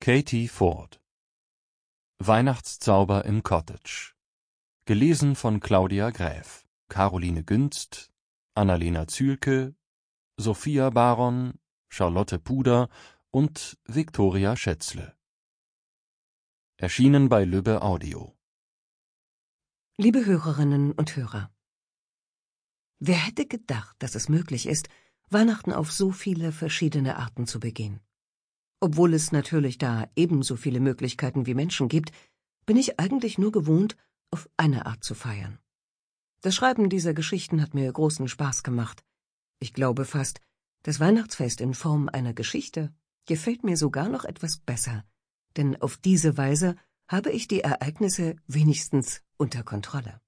Katie Ford. Weihnachtszauber im Cottage. Gelesen von Claudia Gräf, Caroline Günst, Annalena Zühlke, Sophia Baron, Charlotte Puder und Viktoria Schätzle. Erschienen bei Lübbe Audio. Liebe Hörerinnen und Hörer, wer hätte gedacht, dass es möglich ist, Weihnachten auf so viele verschiedene Arten zu begehen? Obwohl es natürlich da ebenso viele Möglichkeiten wie Menschen gibt, bin ich eigentlich nur gewohnt, auf eine Art zu feiern. Das Schreiben dieser Geschichten hat mir großen Spaß gemacht. Ich glaube fast, das Weihnachtsfest in Form einer Geschichte gefällt mir sogar noch etwas besser, denn auf diese Weise habe ich die Ereignisse wenigstens unter Kontrolle.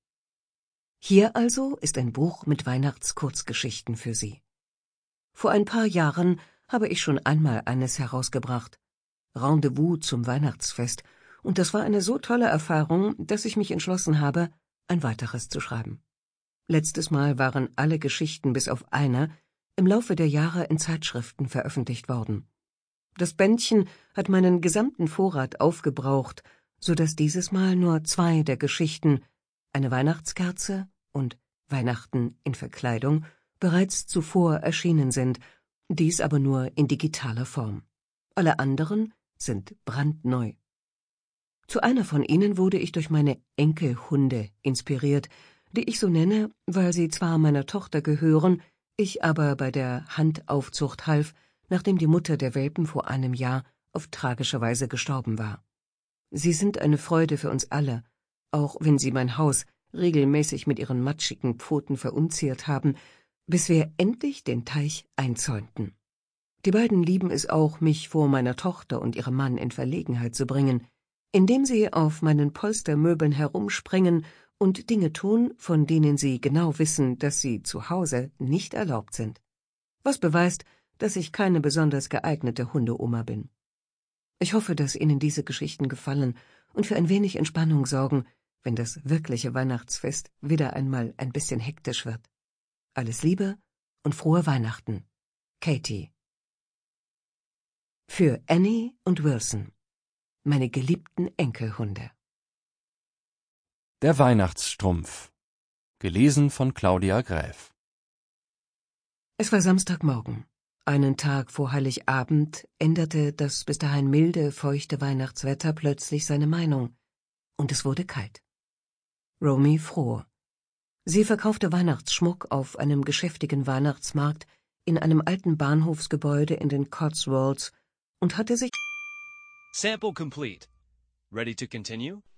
Hier also ist ein Buch mit Weihnachtskurzgeschichten für Sie. Vor ein paar Jahren habe ich schon einmal eines herausgebracht, Rendezvous zum Weihnachtsfest, und das war eine so tolle Erfahrung, dass ich mich entschlossen habe, ein weiteres zu schreiben. Letztes Mal waren alle Geschichten bis auf eine im Laufe der Jahre in Zeitschriften veröffentlicht worden. Das Bändchen hat meinen gesamten Vorrat aufgebraucht, so dass dieses Mal nur 2 der Geschichten, eine Weihnachtskerze und Weihnachten in Verkleidung, bereits zuvor erschienen sind, dies aber nur in digitaler Form. Alle anderen sind brandneu. Zu einer von ihnen wurde ich durch meine Enkelhunde inspiriert, die ich so nenne, weil sie zwar meiner Tochter gehören, ich aber bei der Handaufzucht half, nachdem die Mutter der Welpen vor einem Jahr auf tragische Weise gestorben war. Sie sind eine Freude für uns alle, auch wenn sie mein Haus regelmäßig mit ihren matschigen Pfoten verunziert haben, bis wir endlich den Teich einzäunten. Die beiden lieben es auch, mich vor meiner Tochter und ihrem Mann in Verlegenheit zu bringen, indem sie auf meinen Polstermöbeln herumspringen und Dinge tun, von denen sie genau wissen, dass sie zu Hause nicht erlaubt sind. Was beweist, dass ich keine besonders geeignete Hundeoma bin. Ich hoffe, dass Ihnen diese Geschichten gefallen und für ein wenig Entspannung sorgen, wenn das wirkliche Weihnachtsfest wieder einmal ein bisschen hektisch wird. Alles Liebe und frohe Weihnachten. Katie. Für Annie und Wilson, meine geliebten Enkelhunde. Der Weihnachtsstrumpf. Gelesen von Claudia Gräf. Es war Samstagmorgen. Einen Tag vor Heiligabend änderte das bis dahin milde, feuchte Weihnachtswetter plötzlich seine Meinung, und es wurde kalt. Romy fror. Sie verkaufte Weihnachtsschmuck auf einem geschäftigen Weihnachtsmarkt in einem alten Bahnhofsgebäude in den Cotswolds und hatte sich Sample complete. Ready to continue?